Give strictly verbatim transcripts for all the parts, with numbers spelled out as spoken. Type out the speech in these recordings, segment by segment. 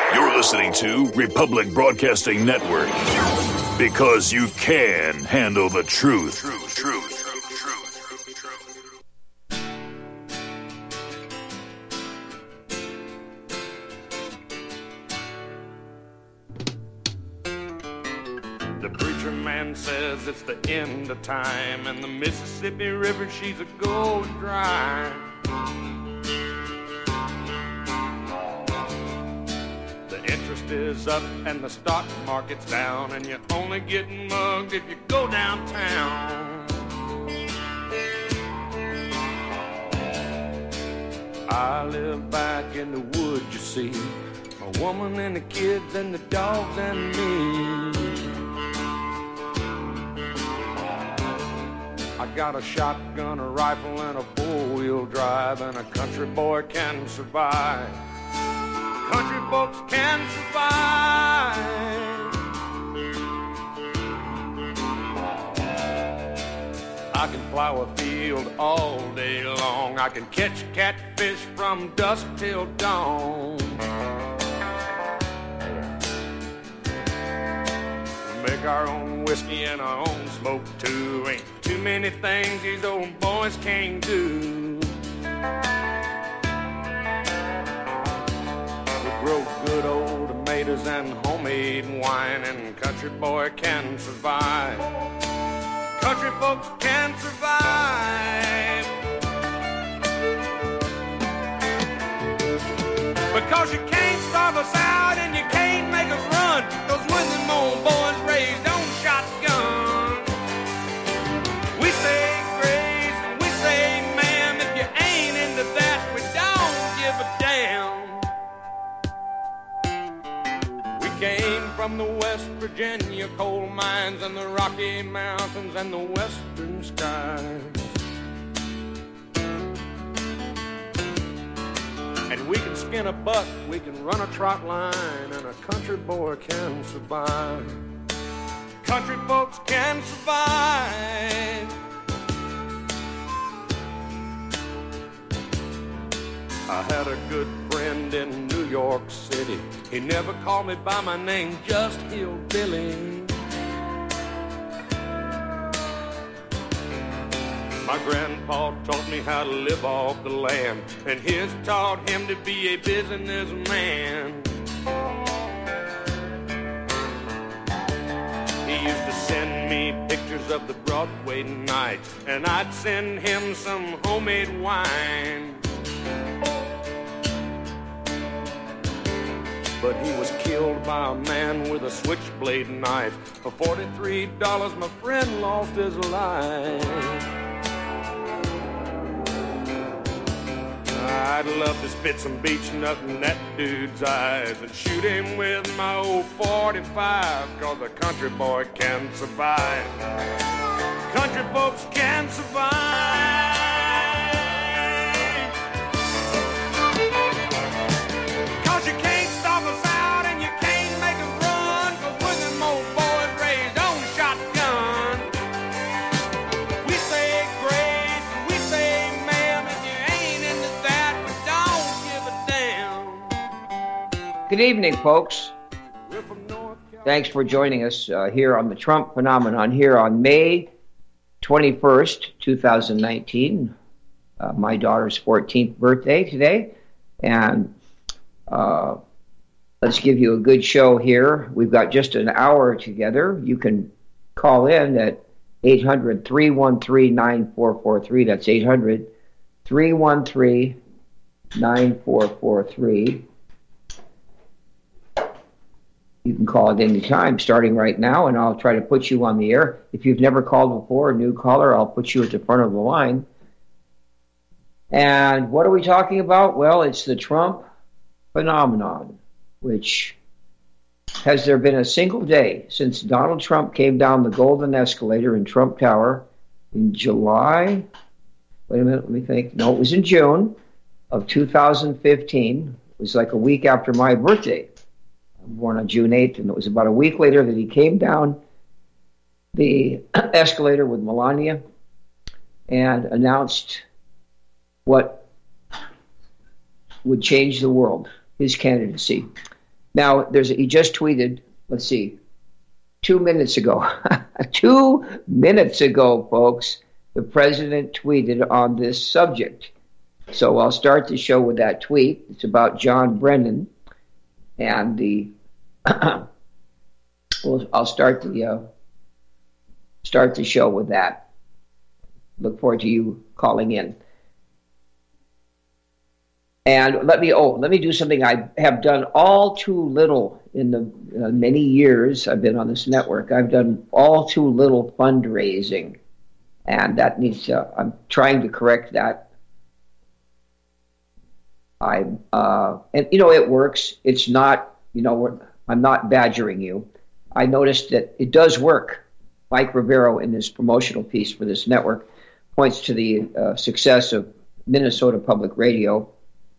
You're listening to Republic Broadcasting Network. Because you can handle the truth. Truth, truth, truth, truth, truth, truth. The preacher man says it's the end of time, and the Mississippi River, she's a going dry. Interest is up and the stock market's down, and you're only getting mugged if you go downtown. I live back in the woods, you see, my woman and the kids and the dogs and me. I got a shotgun, a rifle, and a four-wheel drive, and a country boy can survive. Country folks can survive. I can plow a field all day long. I can catch catfish from dusk till dawn. We make our own whiskey and our own smoke too. Ain't too many things these old boys can't do. Grow good old tomatoes and homemade wine, and country boy can survive. Country folks can survive. Because you can't starve us out and you can't make us run. Those when them old boys raised on shotgun. We say grace and we say ma'am. If you ain't into that, we don't give a damn. Came from the West Virginia coal mines and the Rocky Mountains and the western skies. And we can skin a buck, we can run a trot line, and a country boy can survive. Country folks can survive. I had a good friend in New York City. He never called me by my name, just Hillbilly. My grandpa taught me how to live off the land, and his taught him to be a businessman. He used to send me pictures of the Broadway nights, and I'd send him some homemade wine. But he was killed by a man with a switchblade knife. For forty-three dollars, my friend lost his life. I'd love to spit some beach nut in that dude's eyes and shoot him with my old forty-five, cause a country boy can survive. Country folks can survive. Cause you can't stop us out and you can't make us run, cause we're them old boys raised on shotgun. We say grace and we say ma'am, if you ain't into that, we don't give a damn. Good evening, folks. Thanks for joining us uh, here on the Trump Phenomenon here on May twenty-first, twenty nineteen. Uh, my daughter's fourteenth birthday today. And uh, let's give you a good show here. We've got just an hour together. You can call in at eight hundred, three one three, nine four four three. That's eight hundred, three one three, nine four four three. You can call at any time, starting right now, and I'll try to put you on the air. If you've never called before, a new caller, I'll put you at the front of the line. And what are we talking about? Well, it's the Trump phenomenon, which has there been a single day since Donald Trump came down the golden escalator in Trump Tower in July? Wait a minute, let me think. No, it was in June of two thousand fifteen. It was like a week after my birthday. Born on June eighth, and it was about a week later that he came down the escalator with Melania and announced what would change the world, his candidacy. Now, there's a, he just tweeted, let's see, two minutes ago. two minutes ago, folks, the president tweeted on this subject. So I'll start the show with that tweet. It's about John Brennan. And the well, I'll start the uh, start the show with that. Look forward to you calling in. And let me oh let me do something I have done all too little in the uh, many years I've been on this network. I've done all too little fundraising, and that needs to. I'm trying to correct that. I uh, and you know it works. It's not you know we're, I'm not badgering you. I noticed that it does work. Mike Rivero, in his promotional piece for this network, points to the uh, success of Minnesota Public Radio.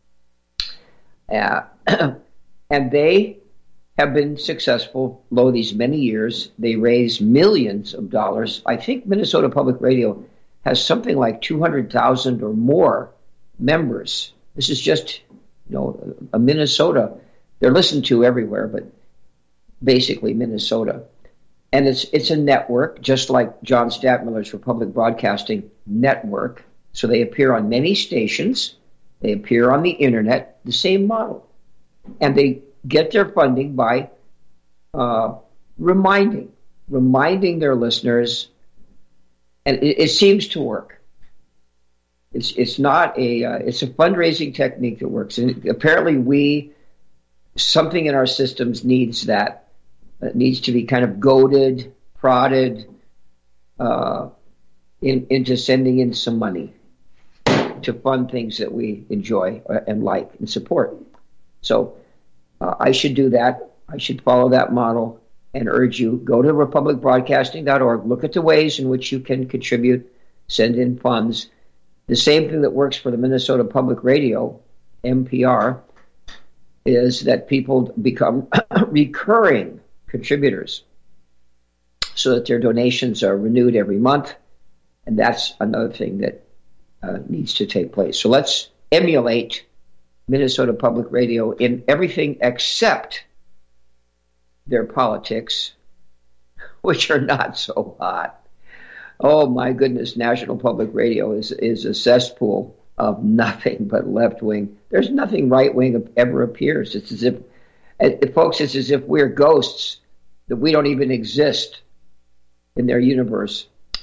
Uh, and they have been successful lo these many years. They raise millions of dollars. I think Minnesota Public Radio has something like two hundred thousand or more members. This is just, you know, a Minnesota. They're listened to everywhere, but basically Minnesota. And it's it's a network, just like John Stadtmiller's Republic Broadcasting Network. So they appear on many stations. They appear on the internet, the same model. And they get their funding by uh, reminding, reminding their listeners, and it, it seems to work. It's it's not a, uh, it's a fundraising technique that works. And apparently we, something in our systems needs that. It needs to be kind of goaded, prodded uh, in, into sending in some money to fund things that we enjoy and like and support. So uh, I should do that. I should follow that model and urge you, go to republic broadcasting dot org, look at the ways in which you can contribute, send in funds. The same thing that works for the Minnesota Public Radio, M P R, is that people become recurring contributors so that their donations are renewed every month. And that's another thing that Uh, needs to take place. So let's emulate Minnesota Public Radio in everything except their politics, which are not so hot. Oh my goodness, National Public Radio is is a cesspool of nothing but left wing. There's nothing right wing ever appears. It's as if, it, folks, it's as if we're ghosts, that we don't even exist in their universe.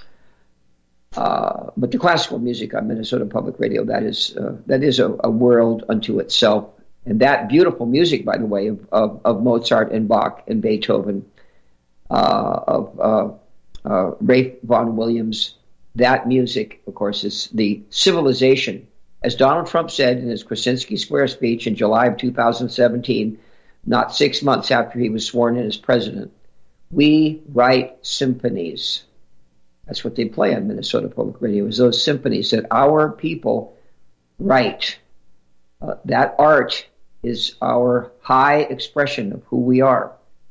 Uh, but the classical music on Minnesota Public Radio, that is uh, that is a, a world unto itself. And that beautiful music, by the way, of, of, of Mozart and Bach and Beethoven, uh, of uh, uh, Ralph Vaughan Williams, that music, of course, is the civilization. As Donald Trump said in his Krasinski Square speech in July of two thousand seventeen, not six months after he was sworn in as president, we write symphonies. That's what they play on Minnesota Public Radio, is those symphonies that our people write. Uh, that art is our high expression of who we are.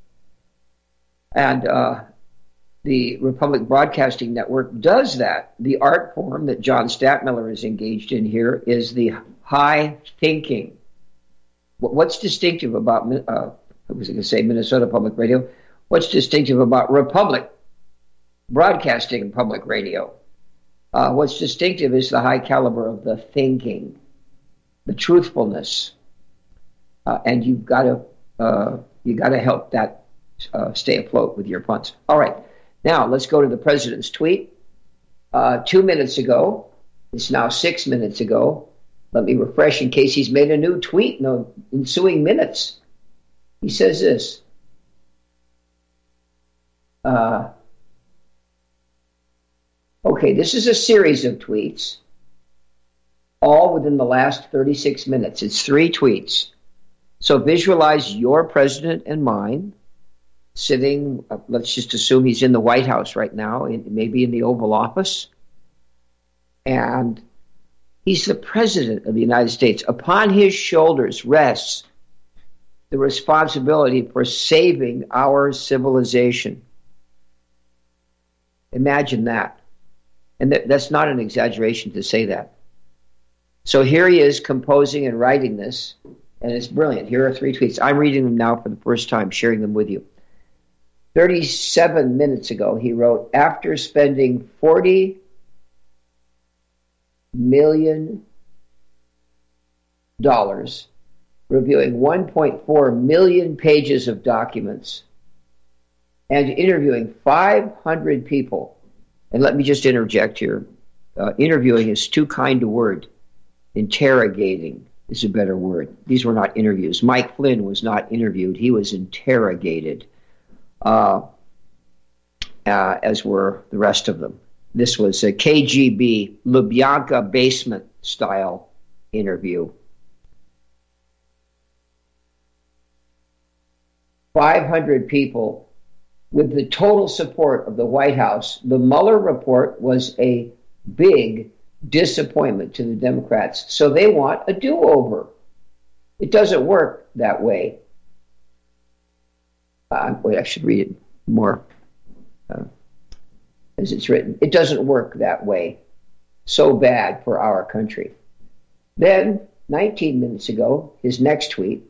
And uh, the Republic Broadcasting Network does that. The art form that John Stadtmiller is engaged in here is the high thinking. What's distinctive about, uh, I was going to say Minnesota Public Radio, what's distinctive about Republic Broadcasting Public Radio? Uh, what's distinctive is the high caliber of the thinking, the truthfulness, uh, and you've got to uh, you got to help that uh, stay afloat with your funds. All right, now let's go to the president's tweet. Uh, two minutes ago, it's now six minutes ago. Let me refresh in case he's made a new tweet in the ensuing minutes. He says this. Uh, Okay, this is a series of tweets, all within the last thirty-six minutes. It's three tweets. So visualize your president and mine sitting, uh, let's just assume he's in the White House right now, in, maybe in the Oval Office. And he's the president of the United States. Upon his shoulders rests the responsibility for saving our civilization. Imagine that. And th- that's not an exaggeration to say that. So here he is composing and writing this and it's brilliant. Here are three tweets. I'm reading them now for the first time, sharing them with you. thirty-seven minutes ago, he wrote, after spending forty million dollars reviewing one point four million pages of documents and interviewing five hundred people. And let me just interject here. Uh, interviewing is too kind a word. Interrogating is a better word. These were not interviews. Mike Flynn was not interviewed. He was interrogated, uh, uh, as were the rest of them. This was a K G B Lubyanka basement style interview. five hundred people with the total support of the White House. The Mueller report was a big disappointment to the Democrats, so they want a do-over. It doesn't work that way. Uh, wait, I should read it more uh, as it's written. It doesn't work that way. So bad for our country. Then, nineteen minutes ago, his next tweet.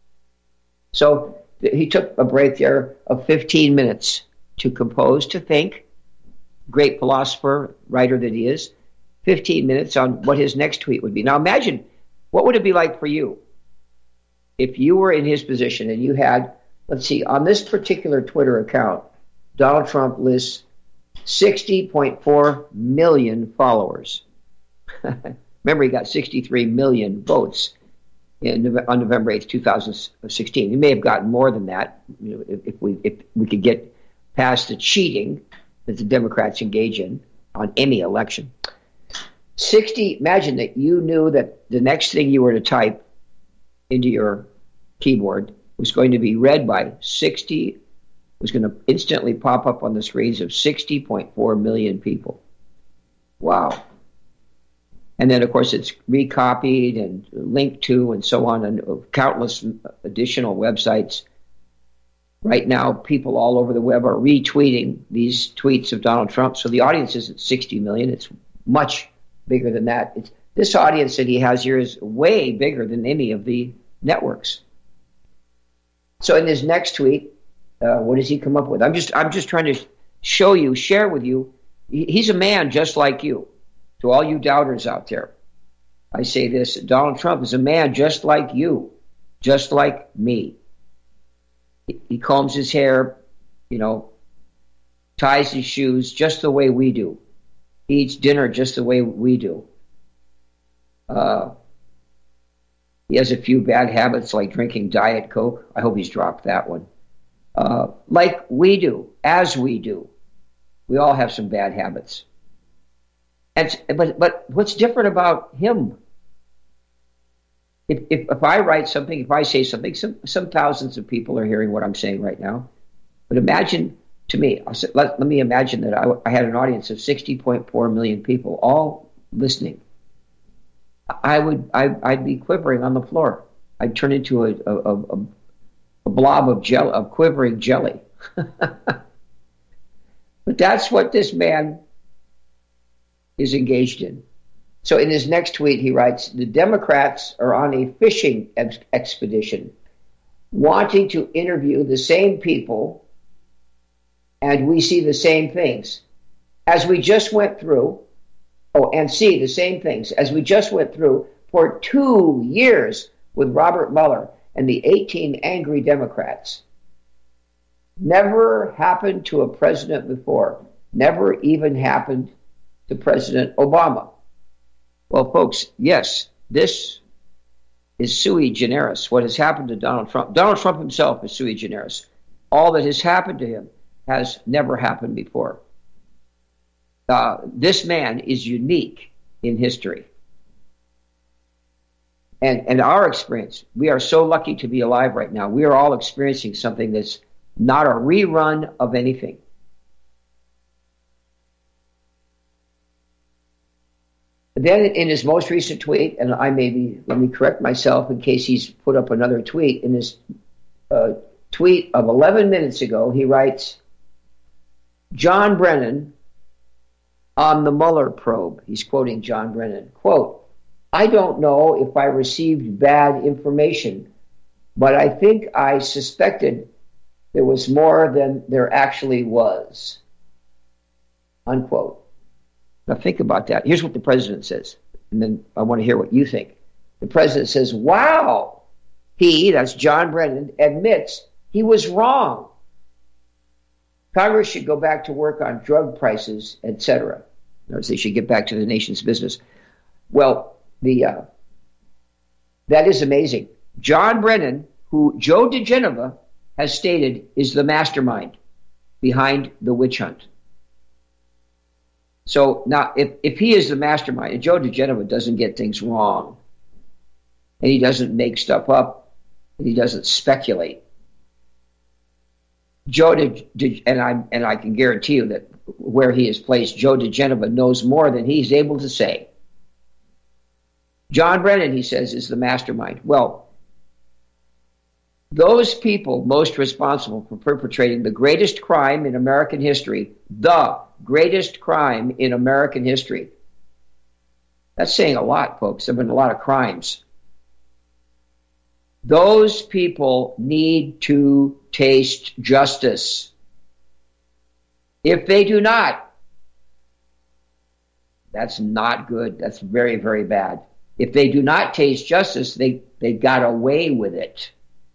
So he took a break there of fifteen minutes to compose, to think. Great philosopher, writer that he is. fifteen minutes on what his next tweet would be. Now imagine, what would it be like for you if you were in his position and you had, let's see, on this particular Twitter account, Donald Trump lists sixty point four million followers. Remember, he got sixty-three million votes in, on November eighth, two thousand sixteen. He may have gotten more than that, you know, if, if we if we could get past the cheating that the Democrats engage in on any election. sixty, imagine that you knew that the next thing you were to type into your keyboard was going to be read by sixty, was going to instantly pop up on the screens of sixty point four million people. Wow. And then, of course, it's recopied and linked to and so on, and countless additional websites. Right now, people all over the web are retweeting these tweets of Donald Trump. So the audience isn't sixty million. It's much bigger than that. It's, this audience that he has here is way bigger than any of the networks. So in his next tweet, uh, what does he come up with? I'm just, I'm just trying to show you, share with you. He's a man just like you. To all you doubters out there, I say this: Donald Trump is a man just like you, just like me. He, he combs his hair, you know, ties his shoes just the way we do. He eats dinner just the way we do. Uh, he has a few bad habits like drinking Diet Coke. I hope he's dropped that one. Uh, like we do, as we do. We all have some bad habits. And, but but what's different about him? If, if if I write something, if I say something, some some thousands of people are hearing what I'm saying right now. But imagine, to me, let, let me imagine that I, I had an audience of sixty point four million people, all listening. I would I, I'd be quivering on the floor. I'd turn into a a, a, a blob of gel of quivering jelly. But that's what this man is engaged in. So in his next tweet, he writes, the Democrats are on a fishing ex- expedition, wanting to interview the same people, and we see the same things. As we just went through, oh, and see the same things, as we just went through for two years with Robert Mueller and the eighteen angry Democrats. Never happened to a president before. Never even happened to President Obama. Well, folks, yes, this is sui generis. What has happened to Donald Trump? Donald Trump himself is sui generis. All that has happened to him has never happened before. Uh, this man is unique in history. And, and our experience, we are so lucky to be alive right now. We are all experiencing something that's not a rerun of anything. Then in his most recent tweet, and I maybe, let me correct myself in case he's put up another tweet, in his uh, tweet of eleven minutes ago, he writes, John Brennan on the Mueller probe. He's quoting John Brennan. Quote, I don't know if I received bad information, but I think I suspected there was more than there actually was. Unquote. Now think about that. Here's what the president says, and then I want to hear what you think. The president says, wow, he, that's John Brennan, admits he was wrong. Congress should go back to work on drug prices, et cetera. Notice they should get back to the nation's business. Well, the uh, that is amazing. John Brennan, who Joe diGenova has stated is the mastermind behind the witch hunt. So now, if, if he is the mastermind, and Joe diGenova doesn't get things wrong, and he doesn't make stuff up, and he doesn't speculate, Joe did, and I and I can guarantee you that where he is placed, Joe diGenova knows more than he's able to say. John Brennan, he says, is the mastermind. Well, those people most responsible for perpetrating the greatest crime in American history, the greatest crime in American history. That's saying a lot, folks. There have been a lot of crimes. Those people need to taste justice. If they do not, that's not good. That's very, very bad. If they do not taste justice, they, they got away with it.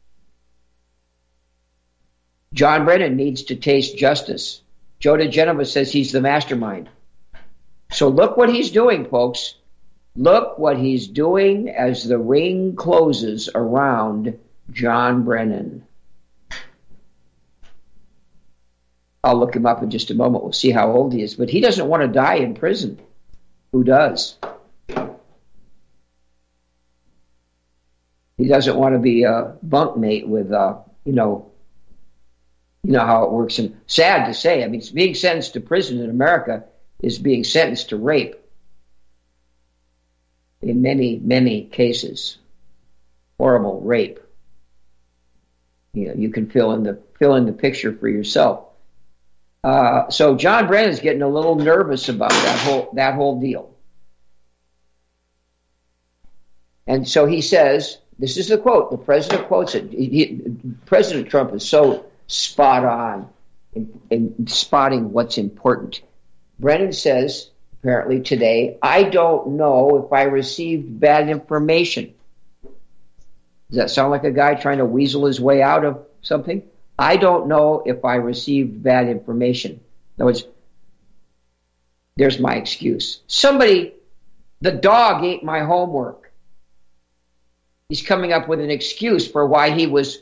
John Brennan needs to taste justice. Joe diGenova says he's the mastermind. So look what he's doing, folks. Look what he's doing as the ring closes around John Brennan. I'll look him up in just a moment. We'll see how old he is. But he doesn't want to die in prison. Who does? He doesn't want to be a bunkmate with, uh, you know, you know how it works. And sad to say, I mean, being sentenced to prison in America is being sentenced to rape in many, many cases. Horrible rape. You know, you can fill in the fill in the picture for yourself. Uh, so John Brennan's getting a little nervous about that whole that whole deal. And so he says, this is the quote, the president quotes it. He, he, President Trump is so spot on in, in spotting what's important. Brennan says, apparently today, I don't know if I received bad information. Does that sound like a guy trying to weasel his way out of something? I don't know if I received bad information. In other words, there's my excuse. Somebody, the dog ate my homework. He's coming up with an excuse for why he was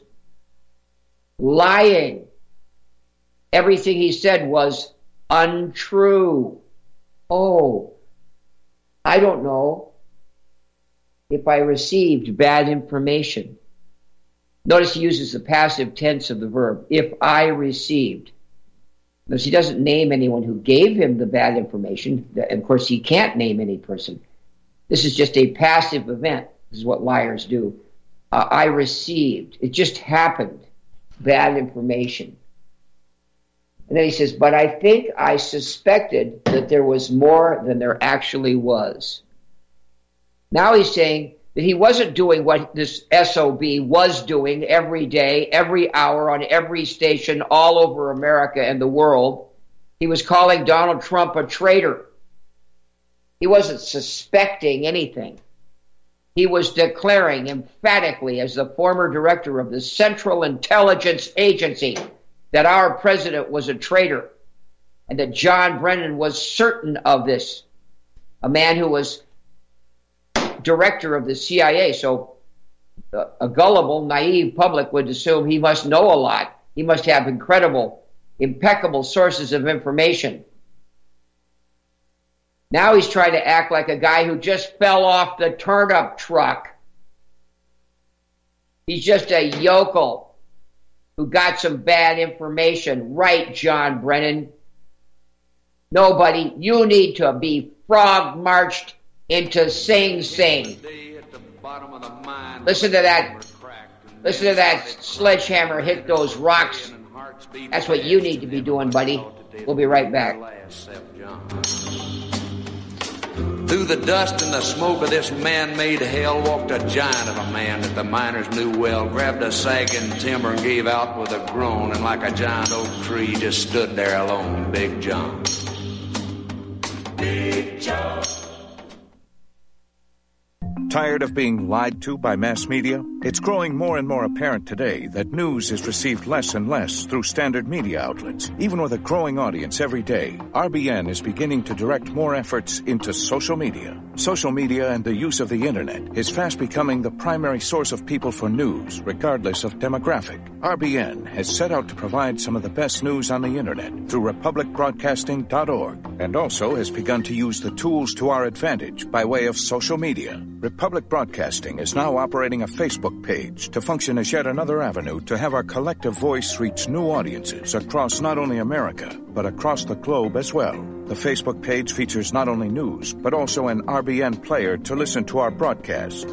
lying. Everything he said was untrue. Oh, I don't know if I received bad information. Notice he uses the passive tense of the verb, if I received. Notice he doesn't name anyone who gave him the bad information. And of course, he can't name any person. This is just a passive event. This is what liars do. Uh, I received. It just happened. Bad information. And then he says, but I think I suspected that there was more than there actually was. Now he's saying that he wasn't doing what this S O B was doing every day, every hour, on every station all over America and the world. He was calling Donald Trump a traitor. He wasn't suspecting anything. He was declaring emphatically, as the former director of the Central Intelligence Agency, that our president was a traitor and that John Brennan was certain of this. A man who was director of the C I A, so a gullible, naive public would assume he must know a lot. He must have incredible, impeccable sources of information. Now he's trying to act like a guy who just fell off the turnip truck. He's just a yokel who got some bad information. Right, John Brennan? Nobody, you need to be frog-marched into Sing Sing. Listen to that. Listen to that sledgehammer hit those rocks. That's what you need to be doing, buddy. We'll be right back. Through the dust and the smoke of this man-made hell walked a giant of a man that the miners knew well, grabbed a sagging timber and gave out with a groan, and like a giant oak tree just stood there alone, Big John. Big John. Tired of being lied to by mass media? It's growing more and more apparent today that news is received less and less through standard media outlets. Even with a growing audience every day, R B N is beginning to direct more efforts into social media. Social media and the use of the internet is fast becoming the primary source of people for news, regardless of demographic. R B N has set out to provide some of the best news on the internet through republic broadcasting dot org, and also has begun to use the tools to our advantage by way of social media. Republic Broadcasting is now operating a Facebook page to function as yet another avenue to have our collective voice reach new audiences across not only America, but across the globe as well. The Facebook page features not only news, but also an R B N player to listen to our broadcast.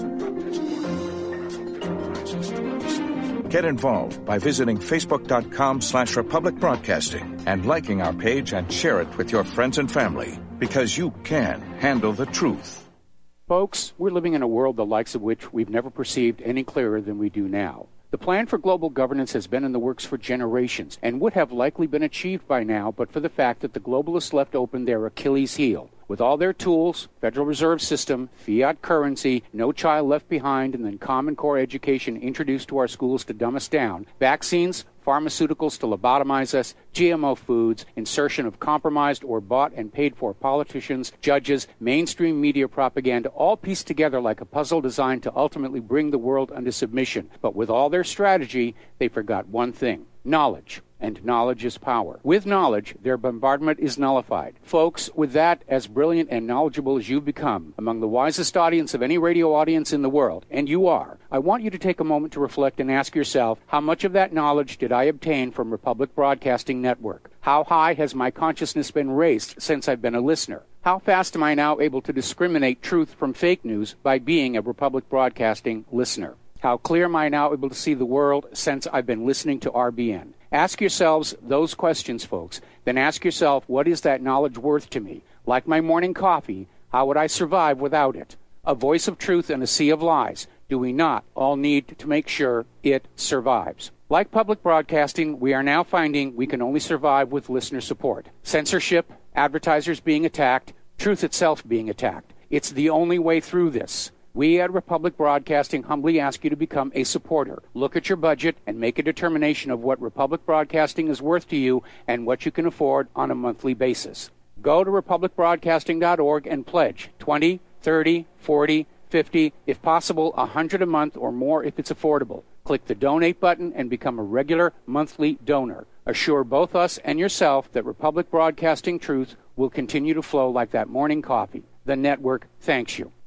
Get involved by visiting facebook.com slash Republic Broadcasting and liking our page and share it with your friends and family, because you can handle the truth. Folks, we're living in a world the likes of which we've never perceived any clearer than we do now. The plan for global governance has been in the works for generations and would have likely been achieved by now but for the fact that the globalists left open their Achilles heel. With all their tools, Federal Reserve System, fiat currency, no child left behind, and then Common Core education introduced to our schools to dumb us down, vaccines, pharmaceuticals to lobotomize us, G M O foods, insertion of compromised or bought and paid for politicians, judges, mainstream media propaganda, all pieced together like a puzzle designed to ultimately bring the world under submission. But with all their strategy, they forgot one thing: knowledge. And knowledge is power. With knowledge, their bombardment is nullified. Folks, with that, as brilliant and knowledgeable as you've become, among the wisest audience of any radio audience in the world, and you are, I want you to take a moment to reflect and ask yourself, how much of that knowledge did I obtain from Republic Broadcasting Network? How high has my consciousness been raised since I've been a listener? How fast am I now able to discriminate truth from fake news by being a Republic Broadcasting listener? How clear am I now able to see the world since I've been listening to R B N? Ask yourselves those questions, folks. Then ask yourself, what is that knowledge worth to me? Like my morning coffee, how would I survive without it? A voice of truth in a sea of lies. Do we not all need to make sure it survives? Like public broadcasting, we are now finding we can only survive with listener support. Censorship, advertisers being attacked, truth itself being attacked. It's the only way through this. We at Republic Broadcasting humbly ask you to become a supporter. Look at your budget and make a determination of what Republic Broadcasting is worth to you and what you can afford on a monthly basis. Go to republic broadcasting dot org and pledge twenty, thirty, forty, fifty, if possible, one hundred a month or more if it's affordable. Click the donate button and become a regular monthly donor. Assure both us and yourself that Republic Broadcasting truth will continue to flow like that morning coffee. The network thanks you.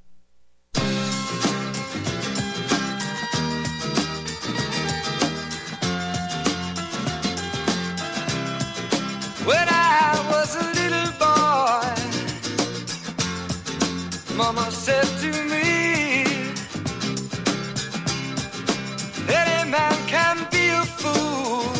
When I was a little boy, Mama said to me, any man can be a fool.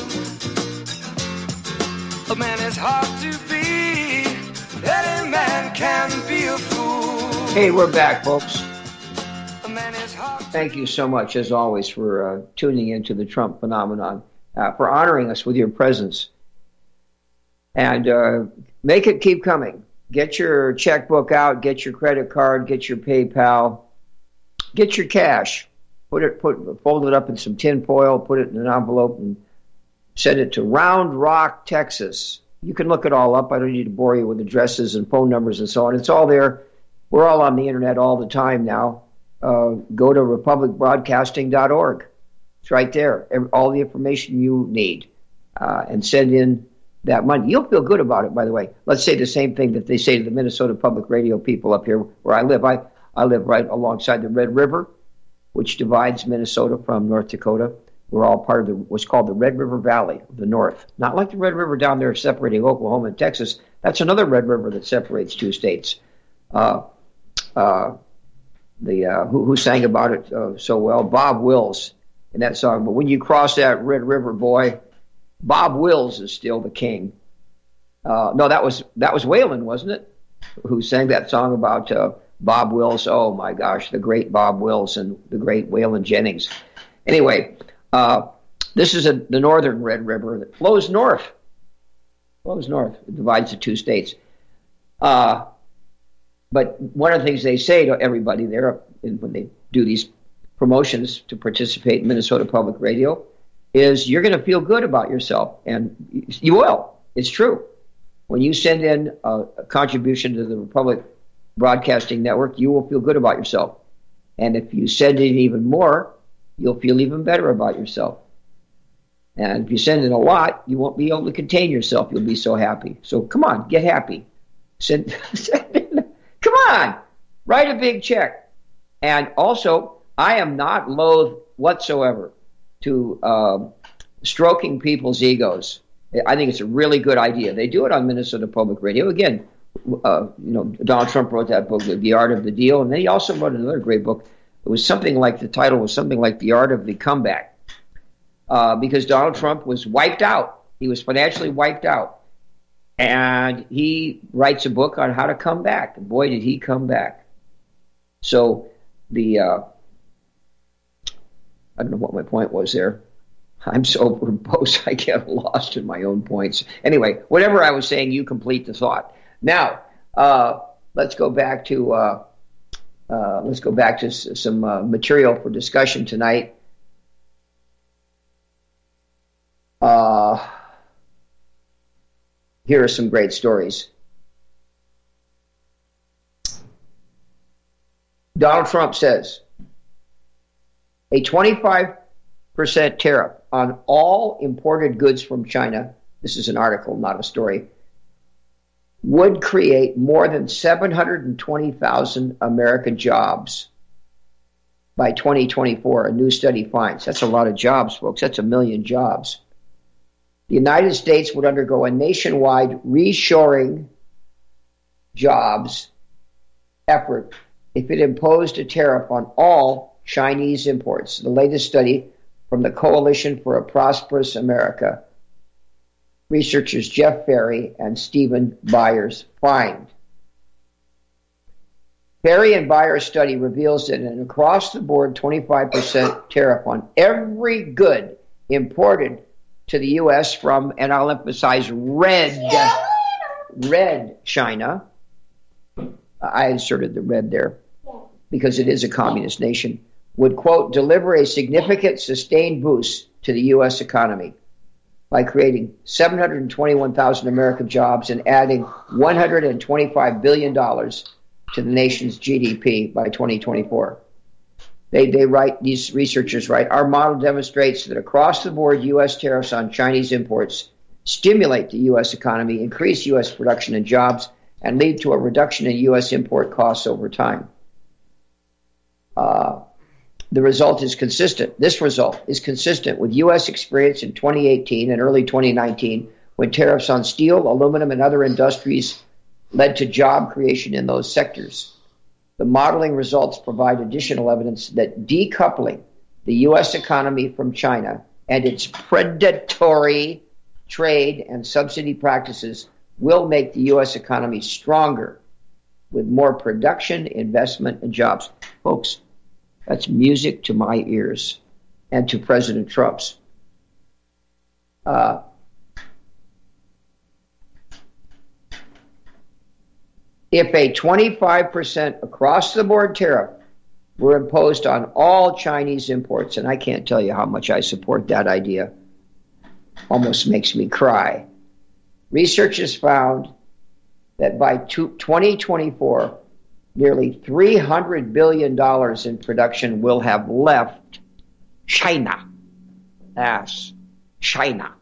A man is hard to be. Any man can be a fool. Hey, we're back, folks. A man is hard. Thank you so much, as always, for uh, tuning into the Trump phenomenon, uh, for honoring us with your presence. And uh, make it keep coming. Get your checkbook out, get your credit card, get your PayPal, get your cash. Put it, put, fold it up in some tin foil, put it in an envelope, and send it to Round Rock, Texas. You can look it all up. I don't need to bore you with addresses and phone numbers and so on. It's all there. We're all on the internet all the time now. Uh, go to republic broadcasting dot org. It's right there. All the information you need. Uh, and send in that money. You'll feel good about it, by the way. Let's say the same thing that they say to the Minnesota Public Radio people up here where I live. I, I live right alongside the Red River, which divides Minnesota from North Dakota. We're all part of the, what's called the Red River Valley of the North. Not like the Red River down there separating Oklahoma and Texas. That's another Red River that separates two states. Uh, uh, the uh, who, who sang about it uh, so well? Bob Wills in that song. But when you cross that Red River, boy, Bob Wills is still the king. Uh, no, that was that was Waylon, wasn't it? who sang that song about uh, Bob Wills. Oh my gosh, the great Bob Wills and the great Waylon Jennings. Anyway, uh, this is a, the northern Red River that flows north. Flows north. It divides the two states. Uh, but one of the things they say to everybody there when they do these promotions to participate in Minnesota Public Radio is you're going to feel good about yourself. And you will. It's true. When you send in a, a contribution to the Republic Broadcasting Network, you will feel good about yourself. And if you send in even more, you'll feel even better about yourself. And if you send in a lot, you won't be able to contain yourself. You'll be so happy. So come on, get happy. Send, send in, come on, write a big check. And also, I am not loath whatsoever to uh, stroking people's egos. I think it's a really good idea. They do it on Minnesota Public Radio. Again, uh, you know, Donald Trump wrote that book, The Art of the Deal, and then he also wrote another great book. It was something like, the title was something like The Art of the Comeback, uh, because Donald Trump was wiped out. He was financially wiped out. And he writes a book on how to come back. And boy, did he come back. So the, uh, I don't know what my point was there. I'm so verbose, I get lost in my own points. Anyway, whatever I was saying, you complete the thought. Now, uh, let's go back to uh, uh, let's go back to s- some uh, material for discussion tonight. Uh, here are some great stories. Donald Trump says a twenty-five percent tariff on all imported goods from China, this is an article, not a story, would create more than seven hundred twenty thousand American jobs by twenty twenty-four, a new study finds. That's a lot of jobs, folks. That's a million jobs. The United States would undergo a nationwide reshoring jobs effort if it imposed a tariff on all Chinese imports. The latest study from the Coalition for a Prosperous America, researchers Jeff Ferry and Stephen Byers find. Ferry and Byers' study reveals that an across-the-board twenty-five percent tariff on every good imported to the U S from, and I'll emphasize, red, red China. I inserted the red there because it is a communist nation, would, quote, deliver a significant sustained boost to the U S economy by creating seven hundred twenty-one thousand American jobs and adding one hundred twenty-five billion dollars to the nation's G D P by twenty twenty-four. They, they write, these researchers write, our model demonstrates that across-the-board U S tariffs on Chinese imports stimulate the U S economy, increase U S production and jobs, and lead to a reduction in U S import costs over time. Uh, the result is consistent. This result is consistent with U S experience in twenty eighteen and early twenty nineteen, when tariffs on steel, aluminum, and other industries led to job creation in those sectors. The modeling results provide additional evidence that decoupling the U S economy from China and its predatory trade and subsidy practices will make the U S economy stronger with more production, investment, and jobs. Folks, that's music to my ears and to President Trump's. Uh, if a twenty-five percent across-the-board tariff were imposed on all Chinese imports, and I can't tell you how much I support that idea, almost makes me cry. Researchers found that by twenty twenty-four, nearly three hundred billion dollars in production will have left China. Yes, China.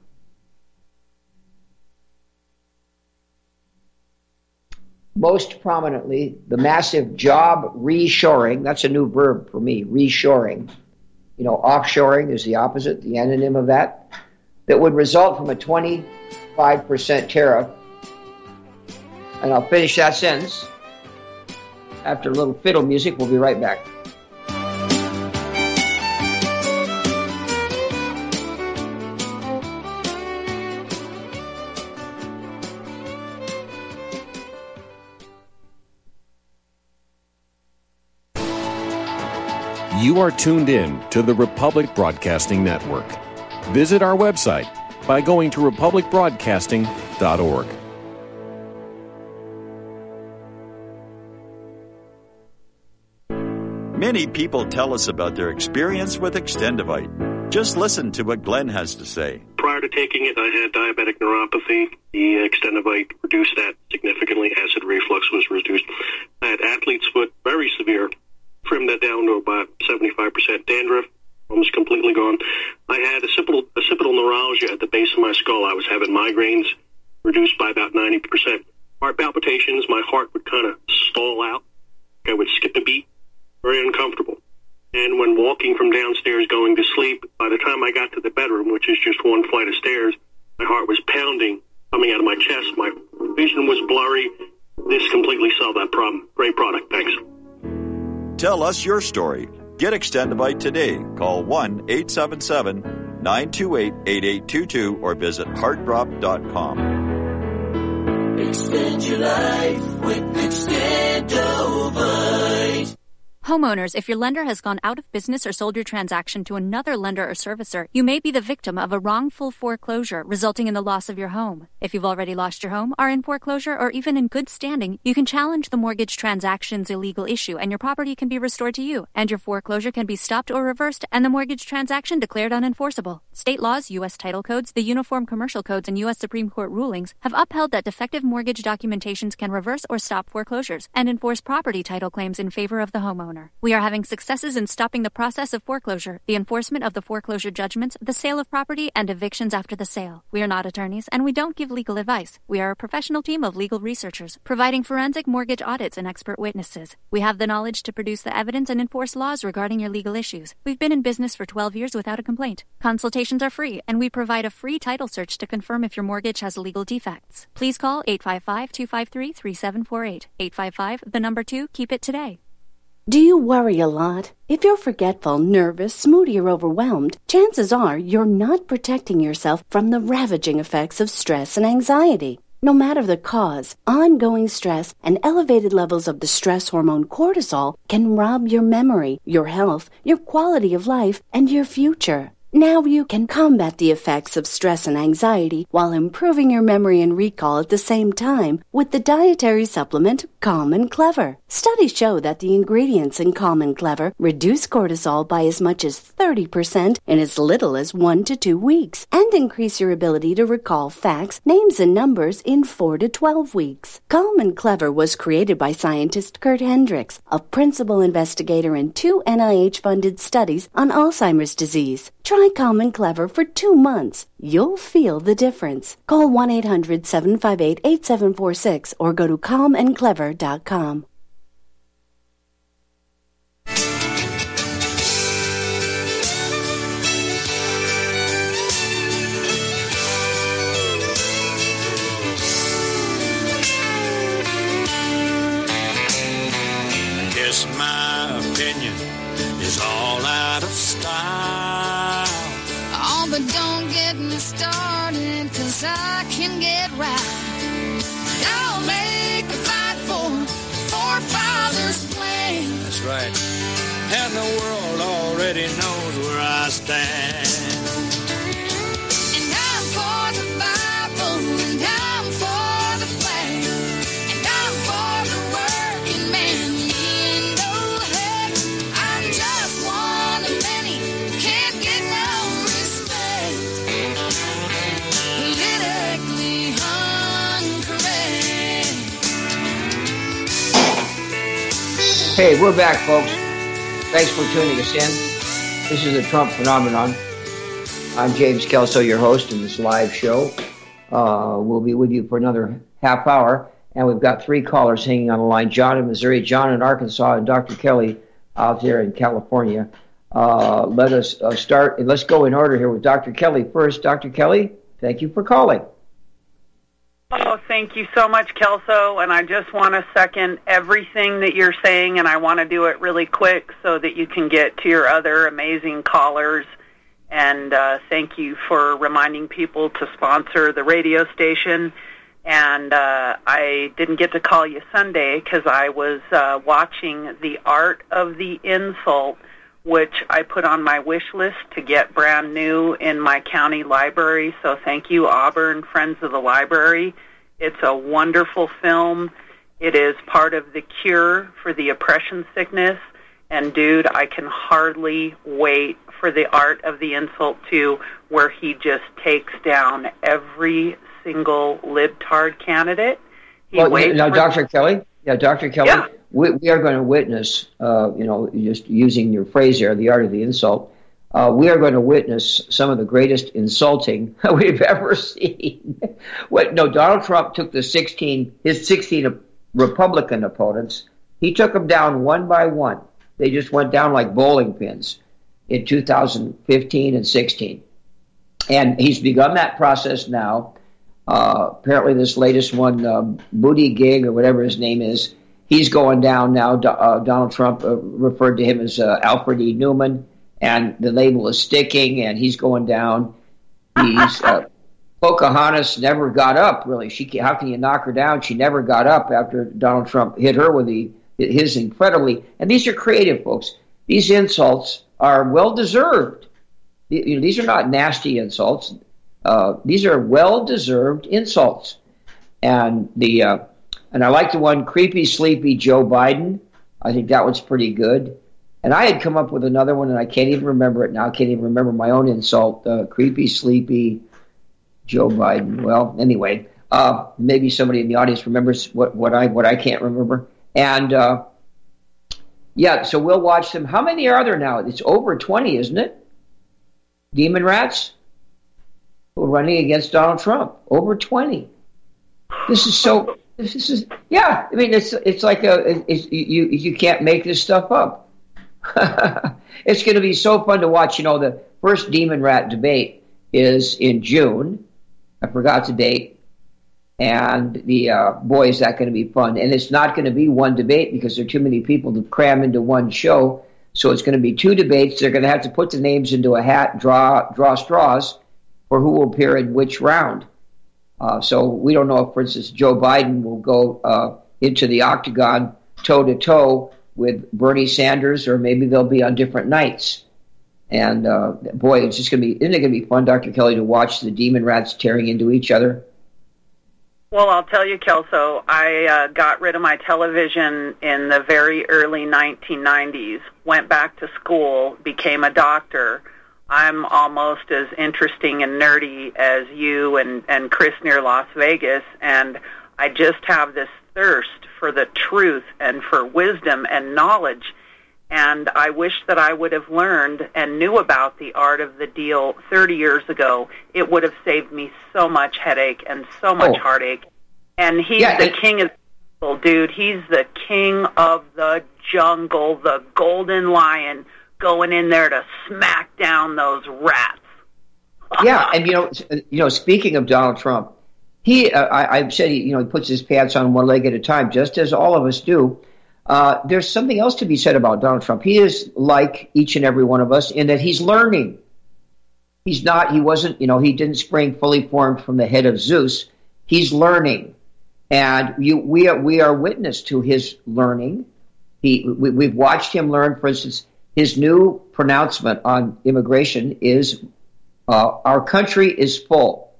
Most prominently, the massive job reshoring, that's a new verb for me, reshoring. You know, offshoring is the opposite, the antonym of that, that would result from a twenty-five percent tariff. And I'll finish that sentence after a little fiddle music. We'll be right back. You are tuned in to the Republic Broadcasting Network. Visit our website by going to republic broadcasting dot org. Many people tell us about their experience with Extendivite. Just listen to what Glenn has to say. Prior to taking it, I had diabetic neuropathy. The Extendivite reduced that significantly. Acid reflux was reduced. I had athlete's foot, very severe. Trimmed that down to about seventy-five percent. Dandruff, almost completely gone. I had occipital, occipital neuralgia at the base of my skull. I was having migraines, reduced by about ninety percent. Heart palpitations, my heart would kind of stall out. I would skip a beat. Very uncomfortable. And when walking from downstairs going to sleep, by the time I got to the bedroom, which is just one flight of stairs, my heart was pounding, coming out of my chest. My vision was blurry. This completely solved that problem. Great product. Thanks. Tell us your story. Get Extendivite today. Call one eight seven seven, nine two eight, eight eight two two or visit heart drop dot com. Extend your life with Extendivite. Homeowners, if your lender has gone out of business or sold your transaction to another lender or servicer, you may be the victim of a wrongful foreclosure, resulting in the loss of your home. If you've already lost your home, are in foreclosure, or even in good standing, you can challenge the mortgage transaction's illegal issue, and your property can be restored to you, and your foreclosure can be stopped or reversed, and the mortgage transaction declared unenforceable. State laws, U S title codes, the Uniform Commercial Codes, and U S Supreme Court rulings have upheld that defective mortgage documentations can reverse or stop foreclosures and enforce property title claims in favor of the homeowner. We are having successes in stopping the process of foreclosure, the enforcement of the foreclosure judgments, the sale of property, and evictions after the sale. We are not attorneys, and we don't give legal advice. We are a professional team of legal researchers, providing forensic mortgage audits and expert witnesses. We have the knowledge to produce the evidence and enforce laws regarding your legal issues. We've been in business for twelve years without a complaint. Consultations are free, and we provide a free title search to confirm if your mortgage has legal defects. Please call eight five five, two five three, three seven four eight. eight five five, the number two, keep it today. Do you worry a lot? If you're forgetful, nervous, moody, or overwhelmed, chances are you're not protecting yourself from the ravaging effects of stress and anxiety. No matter the cause, ongoing stress and elevated levels of the stress hormone cortisol can rob your memory, your health, your quality of life, and your future. Now you can combat the effects of stress and anxiety while improving your memory and recall at the same time with the dietary supplement Calm and Clever. Studies show that the ingredients in Calm and Clever reduce cortisol by as much as thirty percent in as little as one to two weeks and increase your ability to recall facts, names, and numbers in four to twelve weeks. Calm and Clever was created by scientist Kurt Hendricks, a principal investigator in two N I H-funded studies on Alzheimer's disease. Try Calm and Clever for two months. You'll feel the difference. Call one eight hundred, seven five eight, eight seven four six or go to calm and clever dot com. I guess my opinion is all out of style. Oh, but don't get me started, 'cause I can get right. I'll make a fight for forefathers' plan. That's right. And the world already knows where I stand. And I'm for the Bible, and I'm for the flag, and I'm for the working man. And oh, heck, I'm just one of many, can't get no respect. Politically incorrect. Hey, we're back, folks. Thanks for tuning us in. This is the Trump Phenomenon. I'm James Kelso, your host in this live show. Uh, we'll be with you for another half hour, and we've got three callers hanging on the line. John in Missouri, John in Arkansas, and Doctor Kelly out there in California. Uh, let us uh, start, and let's go in order here with Doctor Kelly first. Doctor Kelly, thank you for calling. Oh, thank you so much, Kelso, and I just want to second everything that you're saying, and I want to do it really quick so that you can get to your other amazing callers, and uh, thank you for reminding people to sponsor the radio station, and uh, I didn't get to call you Sunday because I was uh, watching The Art of the Insult which I put on my wish list to get brand new in my county library. So thank you, Auburn Friends of the Library. It's a wonderful film. It is part of the cure for the oppression sickness. And, dude, I can hardly wait for the Art of the Insult two, where he just takes down every single libtard candidate. He well, waits now, for Doctor Kelly, yeah, Doctor Kelly, Yeah. we, we are going to witness, uh, you know, just using your phrase there, the art of the insult, uh, we are going to witness some of the greatest insulting we've ever seen. What? No, Donald Trump took the sixteen, his sixteen Republican opponents, he took them down one by one. They just went down like bowling pins in two thousand fifteen and sixteen. And he's begun that process now. Uh, apparently this latest one, um, Booty Gig or whatever his name is, he's going down now. Do, uh, Donald Trump uh, referred to him as uh, Alfred E. Newman, and the label is sticking, and he's going down. He's uh, Pocahontas never got up, really. She, how can you knock her down? She never got up after Donald Trump hit her with the his incredibly, and these are creative, folks. These insults are well-deserved. You know, these are not nasty insults. Uh, these are well-deserved insults. And the uh, and I like the one, creepy, sleepy Joe Biden. I think that one's pretty good. And I had come up with another one, and I can't even remember it now. I can't even remember my own insult. Uh, creepy, sleepy Joe Biden. Well, anyway, uh, maybe somebody in the audience remembers what, what I what I can't remember. And, uh, yeah, so we'll watch them. How many are there now? It's over twenty, isn't it? Demon rats who are running against Donald Trump. Over twenty. This is so, this is, yeah, I mean, it's it's like a, it's, you, you can't make this stuff up. It's going to be so fun to watch. You know, the first demon rat debate is in June. I forgot the date. And the uh, boy, is that going to be fun. And it's not going to be one debate because there are too many people to cram into one show. So it's going to be two debates. They're going to have to put the names into a hat, draw draw straws for who will appear in which round. Uh, so we don't know if, for instance, Joe Biden will go uh, into the octagon toe-to-toe with Bernie Sanders, or maybe they'll be on different nights. And, uh, boy, it's just going to be, isn't it going to be fun, Doctor Kelly, to watch the demon rats tearing into each other? Well, I'll tell you, Kelso, I uh, got rid of my television in the very early nineteen nineties, went back to school, became a doctor. I'm almost as interesting and nerdy as you and, and Chris near Las Vegas, and I just have this thirst for the truth and for wisdom and knowledge. And I wish that I would have learned and knew about the art of the deal thirty years ago. It would have saved me so much headache and so much oh. heartache. And he's yeah, the it, king of the jungle, dude. He's the king of the jungle, the golden lion, going in there to smack down those rats. Yeah, and you know, you know, speaking of Donald Trump, he, uh, I, I've said, he, you know, he puts his pants on one leg at a time, just as all of us do. Uh, there's something else to be said about Donald Trump. He is like each and every one of us in that he's learning. He's not, he wasn't, you know, he didn't spring fully formed from the head of Zeus. He's learning. And you, we are, we are witness to his learning. He, we, we've watched him learn. For instance, his new pronouncement on immigration is, uh, our country is full.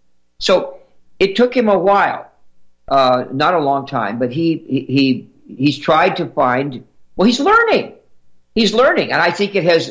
So it took him a while, uh, not a long time, but he, he, he He's tried to find, well, he's learning. He's learning. And I think it has,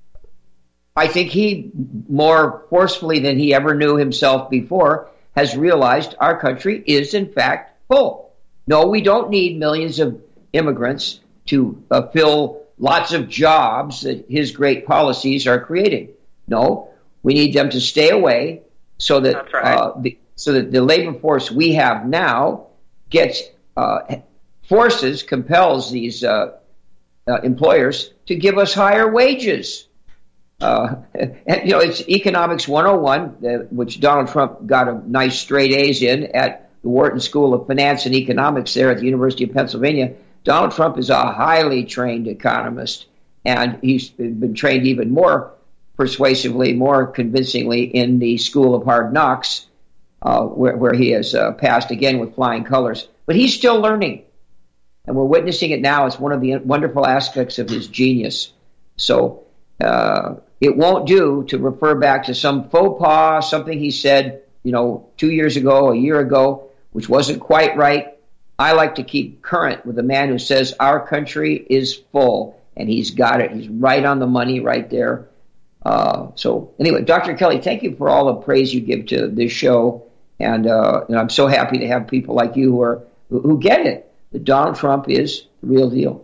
I think he more forcefully than he ever knew himself before has realized our country is in fact full. No, we don't need millions of immigrants to uh, fill lots of jobs that his great policies are creating. No, we need them to stay away so that, That's right. uh, the, so that the labor force we have now gets, uh, forces, compels these uh, uh, employers to give us higher wages. Uh, and, you know, it's Economics one oh one, uh, which Donald Trump got a nice straight A's in at the Wharton School of Finance and Economics there at the University of Pennsylvania. Donald Trump is a highly trained economist, and he's been trained even more persuasively, more convincingly in the School of Hard Knocks, uh, where, where he has uh, passed again with flying colors. But he's still learning. And we're witnessing it now as one of the wonderful aspects of his genius. So uh, it won't do to refer back to some faux pas, something he said, you know, two years ago, a year ago, which wasn't quite right. I like to keep current with a man who says our country is full, and he's got it. He's right on the money right there. Uh, so anyway, Doctor Kelly, thank you for all the praise you give to this show, and, uh, and I'm so happy to have people like you who are who, who get it, that Donald Trump is the real deal.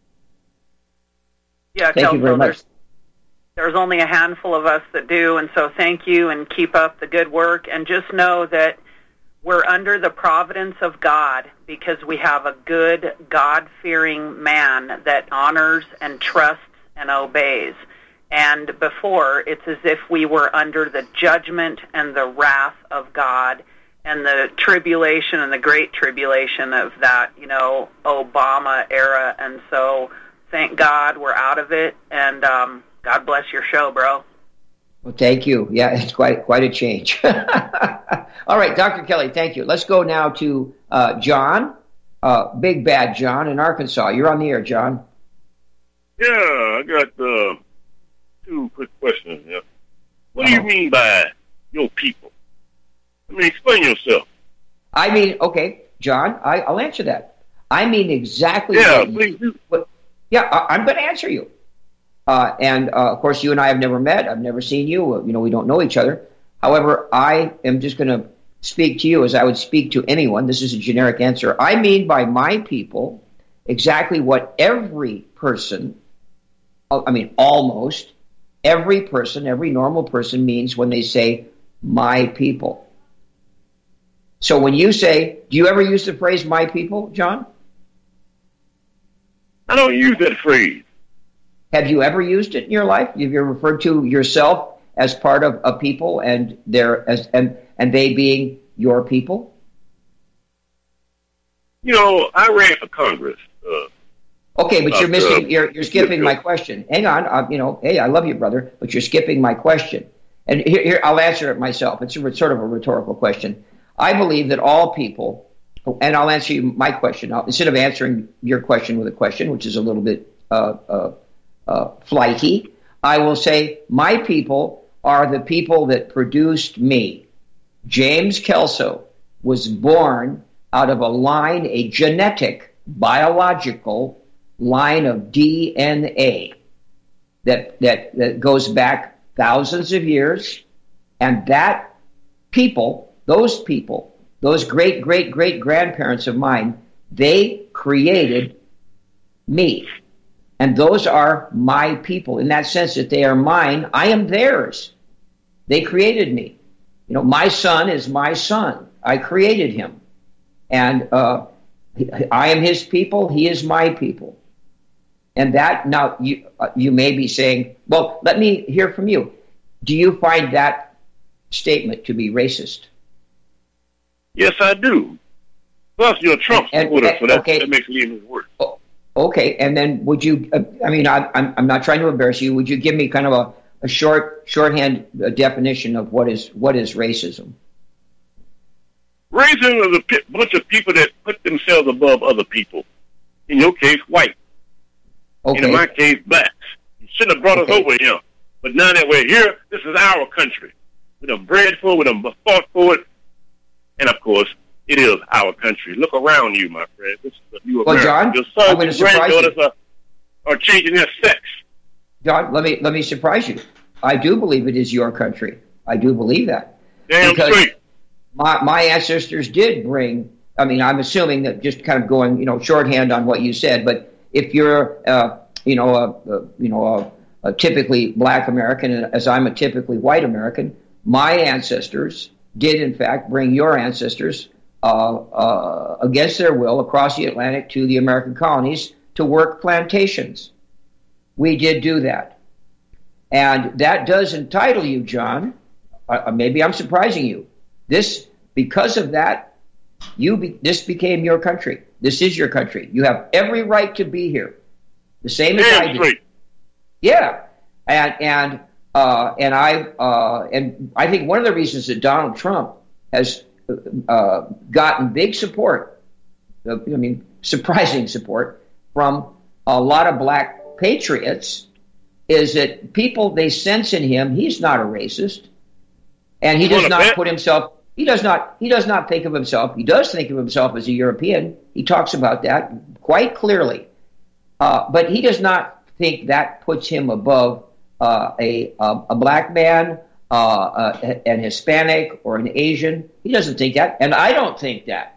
Yeah, thank Kelso, you very much. There's, there's only a handful of us that do, and so thank you, and keep up the good work, and just know that we're under the providence of God because we have a good, God-fearing man that honors and trusts and obeys. And before, it's as if we were under the judgment and the wrath of God and the tribulation and the great tribulation of that, you know, Obama era. And so thank God we're out of it, and um, God bless your show, bro. Well, thank you. Yeah, it's quite quite a change. All right, Doctor Kelly, thank you. Let's go now to uh, John, uh, Big Bad John in Arkansas. You're on the air, John. Yeah, I got uh, two quick questions. Yeah. What do you mean by your people? I mean, explain yourself. I mean, okay, John, I, I'll answer that. I mean exactly. Yeah, what, please do. What, yeah, I, I'm going to answer you. Uh, and, uh, of course, you and I have never met. I've never seen you. You know, we don't know each other. However, I am just going to speak to you as I would speak to anyone. This is a generic answer. I mean by my people exactly what every person, I mean almost every person, every normal person means when they say my people. So when you say, do you ever use the phrase my people, John? I don't use that phrase. Have you ever used it in your life? Have you ever referred to yourself as part of a people and their as and and they being your people? You know, I ran for Congress. Uh, okay, but you're missing. Uh, you're you're skipping my question. Hang on. I, you know, hey, I love you, brother, but you're skipping my question. And here, here I'll answer it myself. It's a, sort of a rhetorical question. I believe that all people, and I'll answer you my question I'll, instead of answering your question with a question, which is a little bit uh, uh, uh, flighty. I will say my people are the people that produced me. James Kelso was born out of a line, a genetic, biological line of D N A that that, that goes back thousands of years, and that people, those people, those great, great, great grandparents of mine, they created me. And those are my people in that sense that they are mine. I am theirs. They created me. You know, my son is my son. I created him. And uh, I am his people. He is my people. And that, now, you, uh, you may be saying, well, let me hear from you. Do you find that statement to be racist? Yes, I do. Plus, you're a Trump supporter, so that, okay. that makes it even worse. Oh, okay, and then would you, uh, I mean, I, I'm, I'm not trying to embarrass you. Would you give me kind of a, a short, shorthand uh, definition of what is what is racism? Racism is a p- bunch of people that put themselves above other people. In your case, white. Okay. And in my case, blacks. You shouldn't have brought okay. us over here. But now that we're here, this is our country. We done bred for it, we done fought for it. And, of course, it is our country. Look around you, my friend. This is a new well, America. John, Your sons and granddaughters you. are, are changing their sex. John, let me let me surprise you. I do believe it is your country. I do believe that. Damn straight. My, my ancestors did bring, I mean, I'm assuming that just kind of going, you know, shorthand on what you said, but if you're, uh, you know, a, a, you know, a, a typically black American, and as I'm a typically white American, my ancestors did, in fact, bring your ancestors uh, uh, against their will across the Atlantic to the American colonies to work plantations. We did do that. And that does entitle you, John, uh, maybe I'm surprising you. This, because of that, you be, this became your country. This is your country. You have every right to be here. The same as I did. Yeah. And, and, uh, and I, uh, and I think one of the reasons that Donald Trump has, uh, gotten big support, I mean, surprising support from a lot of black patriots is that people, they sense in him, he's not a racist. And he does not bet? put himself, he does not, he does not think of himself, he does think of himself as a European. He talks about that quite clearly. Uh, but he does not think that puts him above uh, a, a, a black man, uh, uh, an Hispanic, or an Asian. He doesn't think that. And I don't think that.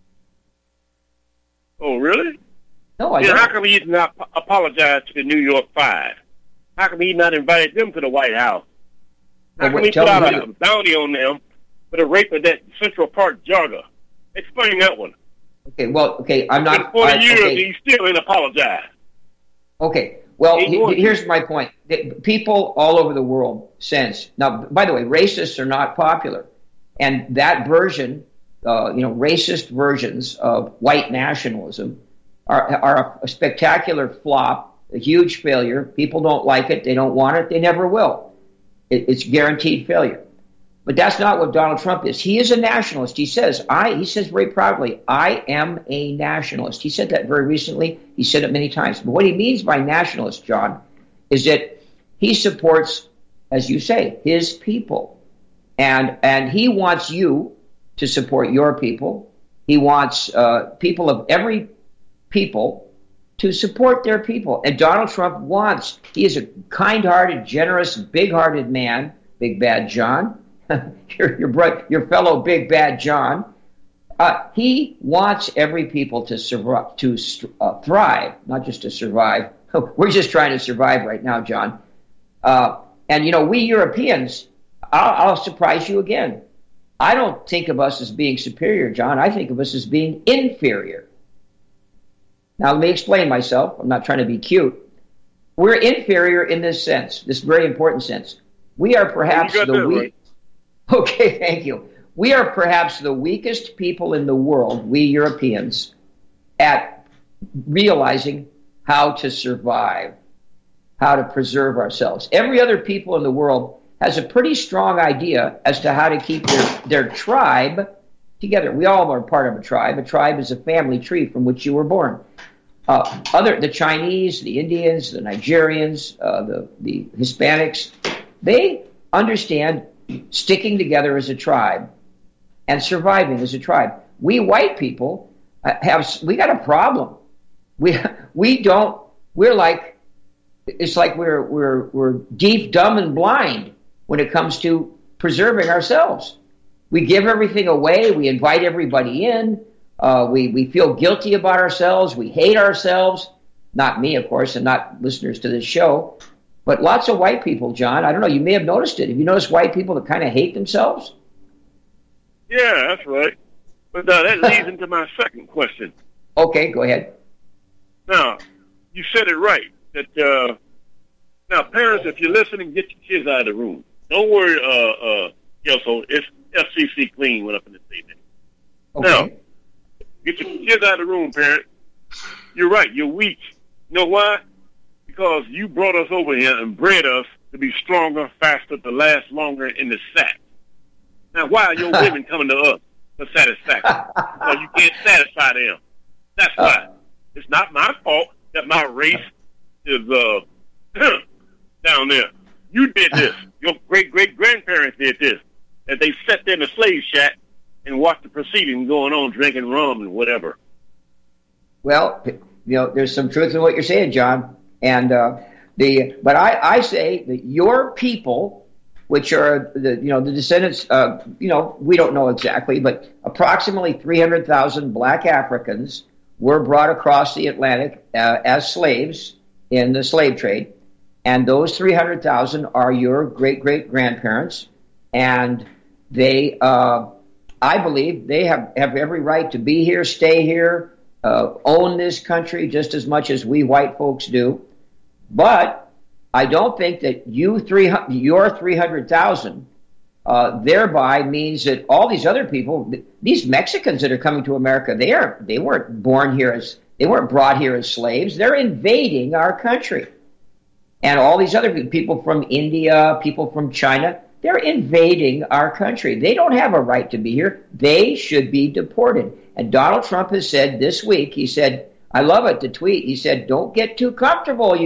Oh, really? No, I yeah, don't. How come he did not apologize to the New York Five? How come he not invited them to the White House? How come he put out a bounty on them for the rape of that Central Park jogger? Explain that one. Okay, well, okay, I'm not... For I, years, okay. he still ain't apologized. Okay, well, he, here's my point. People all over the world sense... Now, by the way, racists are not popular. And that version, uh, you know, racist versions of white nationalism are, are a spectacular flop, a huge failure. People don't like it. They don't want it. They never will. It, it's guaranteed failure. But that's not what Donald Trump is. He is a nationalist. He says, I, he says very proudly, I am a nationalist. He said that very recently. He said it many times. But what he means by nationalist, John, is that he supports, as you say, his people. And, and he wants you to support your people. He wants uh, people of every people to support their people. And Donald Trump wants, he is a kind-hearted, generous, big-hearted man, Big Bad John, your, your, bro- your fellow Big Bad John. Uh, he wants every people to, survive, to uh, thrive, not just to survive. We're just trying to survive right now, John. Uh, and, you know, we Europeans, I'll, I'll surprise you again. I don't think of us as being superior, John. I think of us as being inferior. Now, let me explain myself. I'm not trying to be cute. We're inferior in this sense, this very important sense. We are perhaps the weak. Right. Okay, thank you. We are perhaps the weakest people in the world, we Europeans, at realizing how to survive, how to preserve ourselves. Every other people in the world has a pretty strong idea as to how to keep their, their tribe together. We all are part of a tribe. A tribe is a family tree from which you were born. Uh, other the Chinese, the Indians, the Nigerians, uh, the, the Hispanics, they understand sticking together as a tribe and surviving as a tribe. We white people have, we got a problem. We, we don't, we're like, it's like we're, we're, we're deaf, dumb, and blind when it comes to preserving ourselves. We give everything away. We invite everybody in. Uh, we, we feel guilty about ourselves. We hate ourselves. Not me, of course, and not listeners to this show. But lots of white people, John, I don't know, you may have noticed it. Have you noticed white people that kind of hate themselves? Yeah, that's right. But uh, that leads into my second question. Okay, go ahead. Now, you said it right. That uh, now, parents, if you're listening, get your kids out of the room. Don't worry, uh, uh, yeah, so it's F C C clean went up in the statement. Okay. Now, get your kids out of the room, parent. You're right, you're weak. You know why? Because you brought us over here and bred us to be stronger, faster, to last longer in the sack. Now, why are your women coming to us for satisfaction? Because you can't satisfy them. That's why. It's not my fault that my race is uh, down there. You did this. Your great-great-grandparents did this. And they sat there in the slave shack and watched the proceedings going on, drinking rum and whatever. Well, you know, there's some truth in what you're saying, John. And uh, the but I, I say that your people, which are the you know the descendants, uh, you know we don't know exactly, but approximately three hundred thousand black Africans were brought across the Atlantic uh, as slaves in the slave trade, and those three hundred thousand are your great great grandparents, and they, uh, I believe, they have have every right to be here, stay here, uh, own this country just as much as we white folks do. But I don't think that you three, your three hundred thousand uh, thereby means that all these other people, these Mexicans that are coming to America, they are they weren't born here as they weren't brought here as slaves. They're invading our country, and all these other people from India, people from China, they're invading our country. They don't have a right to be here. They should be deported. And Donald Trump has said this week, he said, I love it, the tweet. He said, "Don't get too comfortable, you."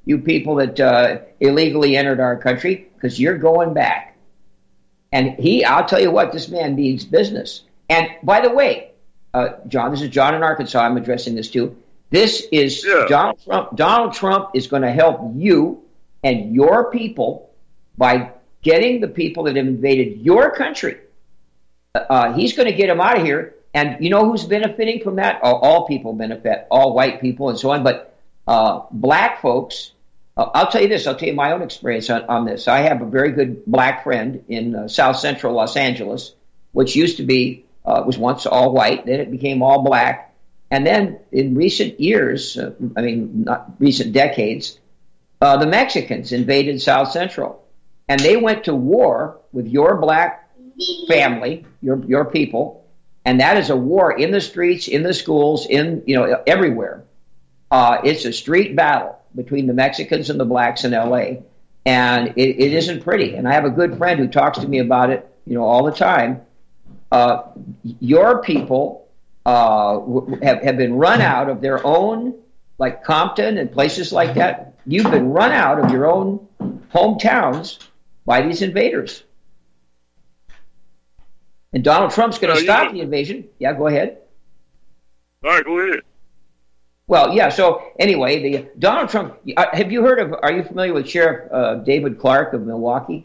you people that uh, illegally entered our country, because you're going back. And he, I'll tell you what, this man means business. And by the way, uh, John, this is John in Arkansas. I'm addressing this too. This is Yeah. Donald Trump. Donald Trump is going to help you and your people by getting the people that have invaded your country. Uh, he's going to get them out of here. And you know who's benefiting from that? Oh, all people benefit, all white people and so on. But uh, black folks, uh, I'll tell you this. I'll tell you my own experience on, on this. I have a very good black friend in uh, South Central Los Angeles, which used to be, uh, was once all white. Then it became all black. And then in recent years, uh, I mean, not recent decades, uh, the Mexicans invaded South Central. And they went to war with your black family, your your people. And that is a war in the streets, in the schools, in, you know, everywhere. Uh, it's a street battle between the Mexicans and the blacks in L A. And it, it isn't pretty. And I have a good friend who talks to me about it, you know, all the time. Uh, your people uh, have, have been run out of their own, like Compton and places like that. You've been run out of your own hometowns by these invaders. And Donald Trump's going to Well, stop yeah. the invasion. Yeah, go ahead. All right, go ahead. Well, yeah. So anyway, the Donald Trump. Uh, have you heard of? Are you familiar with Sheriff uh, David Clark of Milwaukee?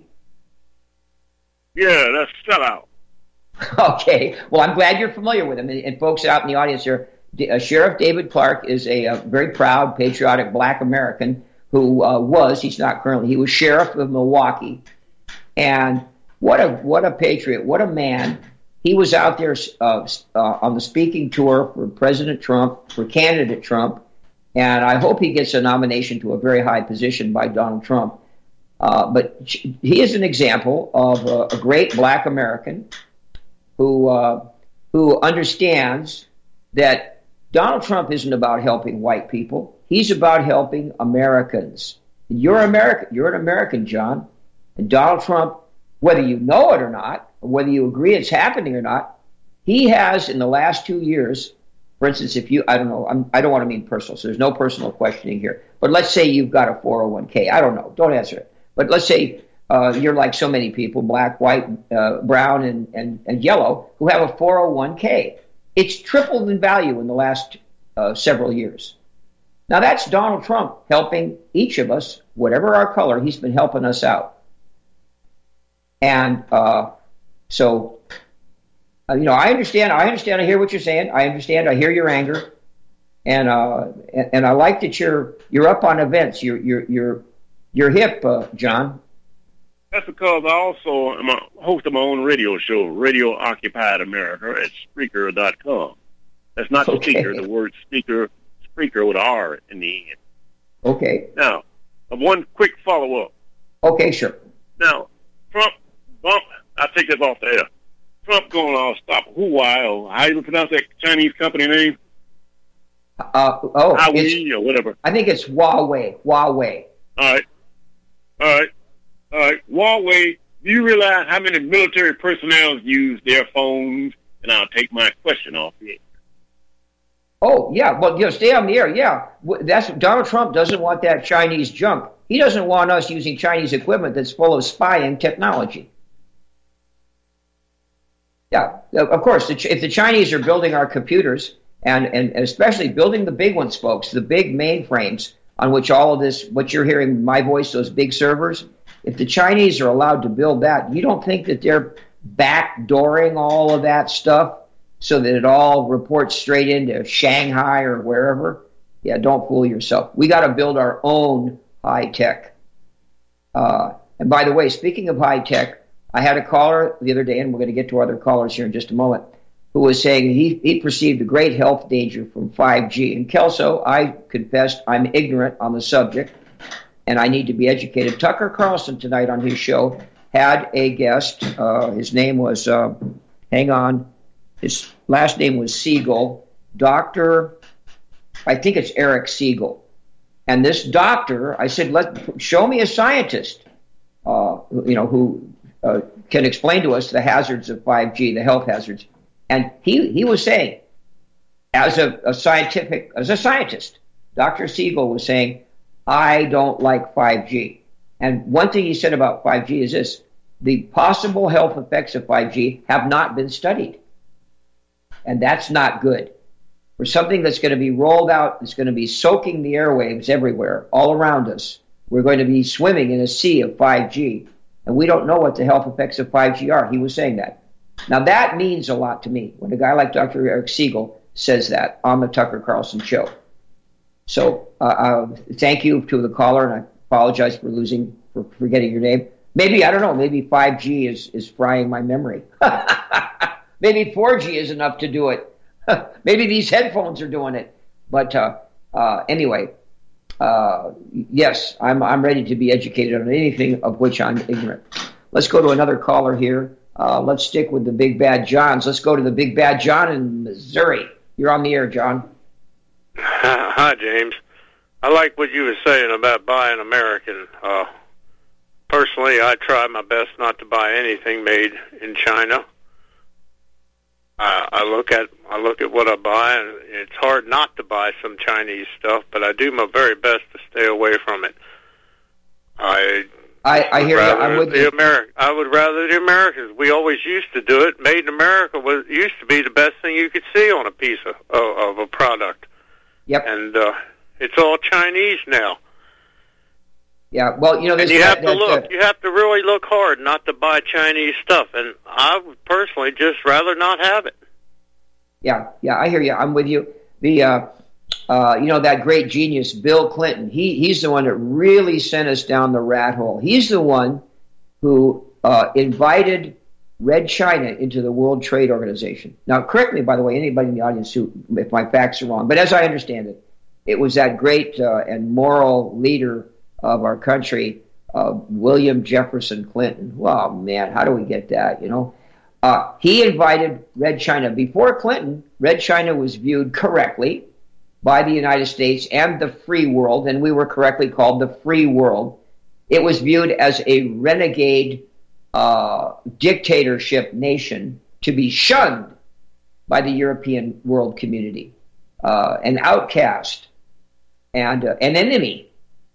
Yeah, that's sellout. Okay. Well, I'm glad you're familiar with him. And, and folks out in the audience here, D- uh, Sheriff David Clark is a, a very proud, patriotic black American who uh, was, he's not currently, he was sheriff of Milwaukee. And what a what a patriot, what a man. He was out there uh, uh, on the speaking tour for President Trump, for candidate Trump. And I hope he gets a nomination to a very high position by Donald Trump. Uh, but he is an example of a, a great black American who uh, who understands that Donald Trump isn't about helping white people. He's about helping Americans. You're American. You're an American, John. And Donald Trump, whether you know it or not, or whether you agree it's happening or not, he has in the last two years, for instance, if you, I don't know, I'm, I don't want to mean personal, so there's no personal questioning here. But let's say you've got a four oh one k. I don't know. Don't answer it. But let's say uh, you're like so many people, black, white, uh, brown, and, and, and yellow, who have a four oh one k. It's tripled in value in the last uh, several years. Now, that's Donald Trump helping each of us, whatever our color, he's been helping us out. And uh, so, uh, you know, I understand. I understand. I hear what you're saying. I understand. I hear your anger, and uh, and, and I like that you're you're up on events. You're you're you're you're hip, uh, John. That's because I also am a host of my own radio show, Radio Occupied America, at Spreaker dot com. That's not Okay. speaker, the word speaker, Spreaker with an R in the end. Okay. Now, uh, one quick follow-up. Okay, sure. Now, Trump, Trump, I take this off the air. Trump going to stop Huawei, or how you pronounce that Chinese company name? Uh, oh, Huawei it's- or whatever. I think it's Huawei. Huawei. All right. All right. All right. Huawei, do you realize how many military personnel use their phones? And I'll take my question off here. Oh, yeah. Well, you know, stay on the air. Yeah. W- That's Donald Trump doesn't want that Chinese junk. He doesn't want us using Chinese equipment that's full of spying technology. Yeah. Of course, the Ch- if the Chinese are building our computers, and, and especially building the big ones, folks, the big mainframes on which all of this, what you're hearing my voice, those big servers, if the Chinese are allowed to build that, you don't think that they're backdooring all of that stuff so that it all reports straight into Shanghai or wherever? Yeah, don't fool yourself. We got to build our own high tech. Uh, and by the way, speaking of high tech, I had a caller the other day, and we're going to get to other callers here in just a moment, who was saying he, he perceived a great health danger from five G. And Kelso, I confessed I'm ignorant on the subject, and I need to be educated. Tucker Carlson tonight on his show had a guest. Uh, his name was, uh, hang on, his last name was Siegel, Doctor, I think it's Eric Siegel. And this doctor, I said, let show me a scientist, uh, you know, who uh, can explain to us the hazards of five G, the health hazards. And he, he was saying, as a, a scientific, as a scientist, Doctor Siegel was saying, I don't like five G. And one thing he said about five G is this: the possible health effects of five G have not been studied. And that's not good. For something that's going to be rolled out, that's going to be soaking the airwaves everywhere, all around us, we're going to be swimming in a sea of five G. And we don't know what the health effects of five G are. He was saying that. Now, that means a lot to me when a guy like Doctor Eric Siegel says that on the Tucker Carlson show. So uh, uh, thank you to the caller, and I apologize for losing, for forgetting your name. Maybe, I don't know, maybe five G is, is frying my memory. Maybe four G is enough to do it. Maybe these headphones are doing it. But uh, uh, anyway, uh, yes, I'm I'm ready to be educated on anything of which I'm ignorant. Let's go to another caller here. Uh, let's stick with the Big Bad Johns. Let's go to the Big Bad John in Missouri. You're on the air, John. Hi, James. I like what you were saying about buying American. Uh, personally, I try my best not to buy anything made in China. Uh, I look at I look at what I buy, and it's hard not to buy some Chinese stuff, but I do my very best to stay away from it. I I, I hear you. I'm with the you. Ameri- I would rather the Americans. We always used to do it. Made in America was used to be the best thing you could see on a piece of of, of a product. Yep. And uh, it's all Chinese now. Yeah. Well, you know, and this you that, have to that, look. uh, You have to really look hard not to buy Chinese stuff. And I would personally just rather not have it. Yeah, yeah, I hear you. I'm with you. The, uh, uh, you know, that great genius, Bill Clinton, he he's the one that really sent us down the rat hole. He's the one who uh, invited Red China into the World Trade Organization. Now, correct me, by the way, anybody in the audience who, if my facts are wrong, but as I understand it, it was that great uh, and moral leader of our country, uh, William Jefferson Clinton. Oh, man, how do we get that, you know? Uh, he invited Red China. Before Clinton, Red China was viewed correctly by the United States and the free world, and we were correctly called the free world. It was viewed as a renegade uh, dictatorship nation to be shunned by the European world community, uh, an outcast and uh, an enemy.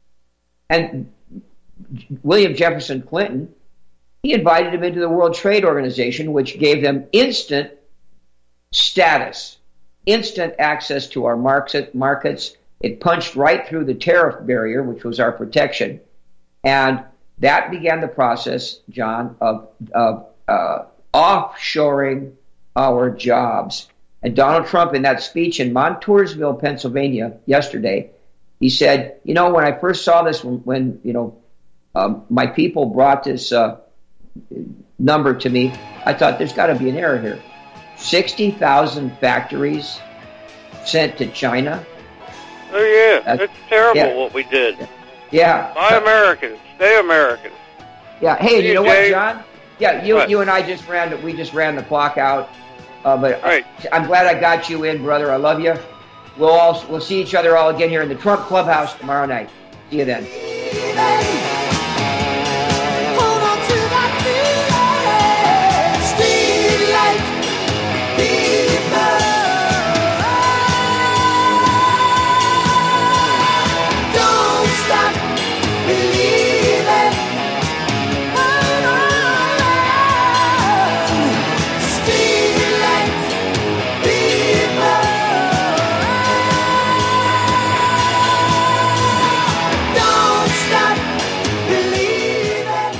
And William Jefferson Clinton, he invited him into the World Trade Organization, which gave them instant status, instant access to our markets. It punched right through the tariff barrier, which was our protection. And that began the process, John, of, of uh, offshoring our jobs. And Donald Trump, in that speech in Montoursville, Pennsylvania, yesterday, he said, you know, when I first saw this, when, when you know, um, my people brought this uh, number to me, I thought there's got to be an error here. sixty thousand factories sent to China. Oh, yeah. That's, That's terrible yeah. what we did. Yeah. Buy American. Stay American. Yeah. Hey, See you know you, what, Jay. John? Yeah, you What? you and I just ran the, we just ran the clock out. Uh, but Right. I, I'm glad I got you in, brother. I love you. We'll all we'll see each other all again here in the Trump Clubhouse tomorrow night. See you then. Hold on to that feeling. Street light people. Don't stop believing. Hold on. Street light people. Don't stop believing.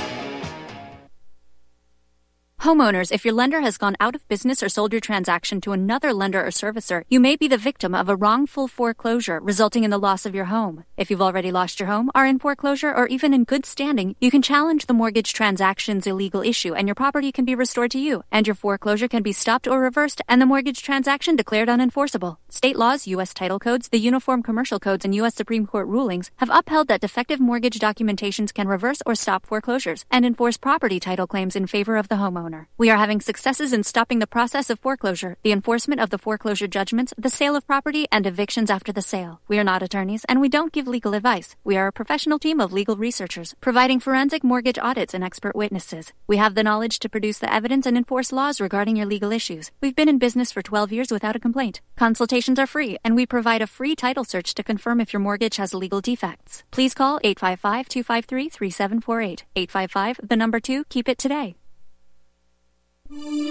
Homeowners, if your lender has gone out of business or sold your transaction to another lender or servicer, you may be the victim of a wrongful foreclosure resulting in the loss of your home. If you've already lost your home, are in foreclosure, or even in good standing, you can challenge the mortgage transaction's illegal issue and your property can be restored to you, and your foreclosure can be stopped or reversed and the mortgage transaction declared unenforceable. State laws, U S title codes, the Uniform Commercial Codes, and U S Supreme Court rulings have upheld that defective mortgage documentations can reverse or stop foreclosures and enforce property title claims in favor of the homeowner. more. We are having successes in stopping the process of foreclosure, the enforcement of the foreclosure judgments, the sale of property, and evictions after the sale. We are not attorneys, and we don't give legal advice. We are a professional team of legal researchers, providing forensic mortgage audits and expert witnesses. We have the knowledge to produce the evidence and enforce laws regarding your legal issues. We've been in business for twelve years without a complaint. Consultations are free, and we provide a free title search to confirm if your mortgage has legal defects. Please call eight five five, two five three, three seven four eight. eight five five, the number two, keep it today.